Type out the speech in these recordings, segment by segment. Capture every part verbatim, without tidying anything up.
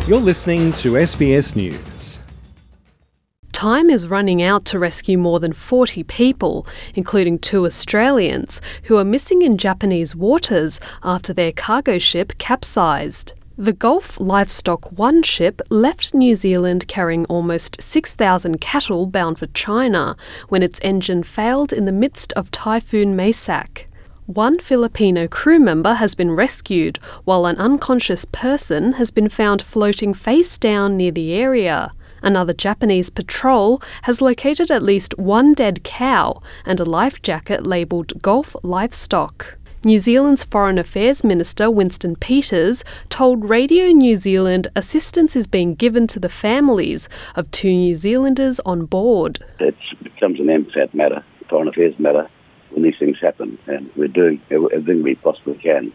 You're listening to S B S News. Time is running out to rescue more than forty people, including two Australians, who are missing in Japanese waters after their cargo ship capsized. The Gulf Livestock One ship left New Zealand carrying almost six thousand cattle bound for China when its engine failed in the midst of Typhoon Maysak. One Filipino crew member has been rescued, while an unconscious person has been found floating face down near the area. Another Japanese patrol has located at least one dead cow and a life jacket labelled Gulf Livestock. New Zealand's Foreign Affairs Minister Winston Peters told Radio New Zealand assistance is being given to the families of two New Zealanders on board. It becomes an M F A T matter, Foreign Affairs matter, when these things happen, and we're doing everything we possibly can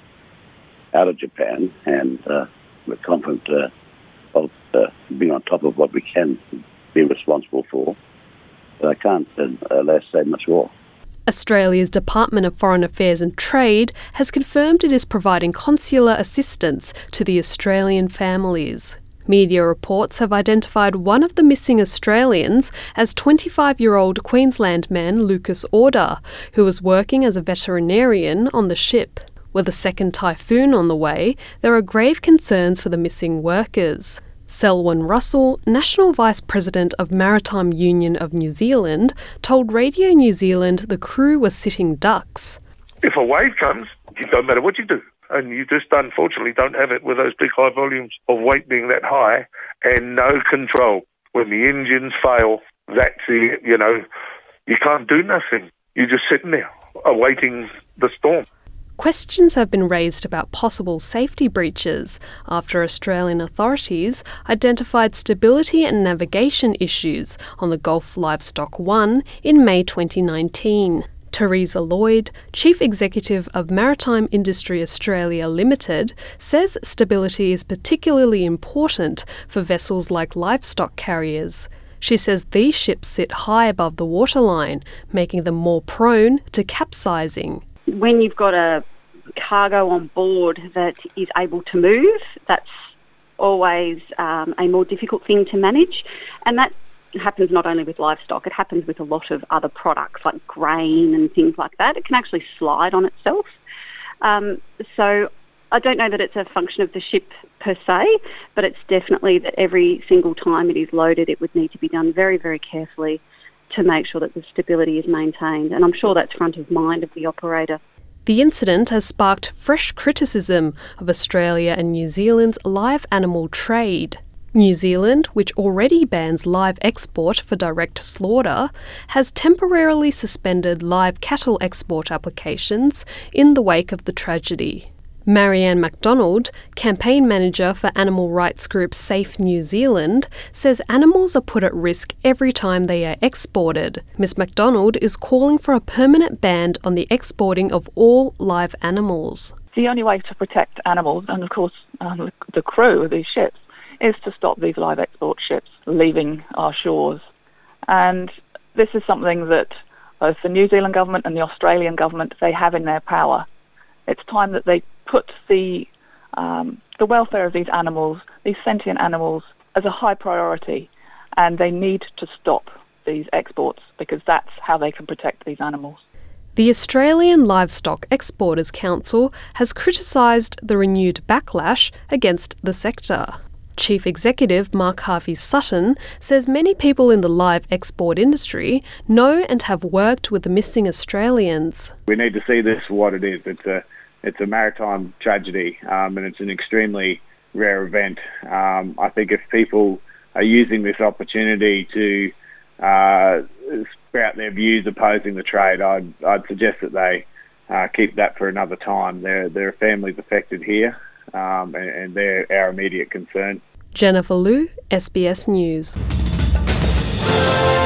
out of Japan, and uh, we're confident uh, of uh, being on top of what we can be responsible for. But I can't, uh, alas, say much more. Australia's Department of Foreign Affairs and Trade has confirmed it is providing consular assistance to the Australian families. Media reports have identified one of the missing Australians as twenty-five-year-old Queensland man Lucas Order, who was working as a veterinarian on the ship. With a second typhoon on the way, there are grave concerns for the missing workers. Selwyn Russell, National Vice President of Maritime Union of New Zealand, told Radio New Zealand the crew were sitting ducks. If a wave comes, it don't matter what you do. And you just unfortunately don't have it with those big high volumes of weight being that high and no control. When the engines fail, that's the, you know, you can't do nothing. You're just sitting there awaiting the storm. Questions have been raised about possible safety breaches after Australian authorities identified stability and navigation issues on the Gulf Livestock One in May twenty nineteen. Teresa Lloyd, Chief Executive of Maritime Industry Australia Limited, says stability is particularly important for vessels like livestock carriers. She says these ships sit high above the waterline, making them more prone to capsizing. When you've got a cargo on board that is able to move, that's always um, a more difficult thing to manage, and that happens not only with livestock, it happens with a lot of other products like grain and things like that. It can actually slide on itself. Um, so I don't know that it's a function of the ship per se, but it's definitely that every single time it is loaded, it would need to be done very, very carefully to make sure that the stability is maintained. And I'm sure that's front of mind of the operator. The incident has sparked fresh criticism of Australia and New Zealand's live animal trade. New Zealand, which already bans live export for direct slaughter, has temporarily suspended live cattle export applications in the wake of the tragedy. Marianne MacDonald, campaign manager for animal rights group Safe New Zealand, says animals are put at risk every time they are exported. Miss MacDonald is calling for a permanent ban on the exporting of all live animals. The only way to protect animals, and of course um, the crew of these ships, is to stop these live export ships leaving our shores. And this is something that both the New Zealand government and the Australian government, they have in their power. It's time that they put the um, the welfare of these animals, these sentient animals, as a high priority, and they need to stop these exports because that's how they can protect these animals. The Australian Livestock Exporters Council has criticised the renewed backlash against the sector. Chief Executive Mark Harvey-Sutton says many people in the live export industry know and have worked with the missing Australians. We need to see this for what it is. It's a it's a maritime tragedy, um, and it's an extremely rare event. Um, I think if people are using this opportunity to uh, sprout their views opposing the trade, I'd I'd suggest that they uh, keep that for another time. There there are families affected here. Um, and, and they're our immediate concern. Jennifer Liu, S B S News.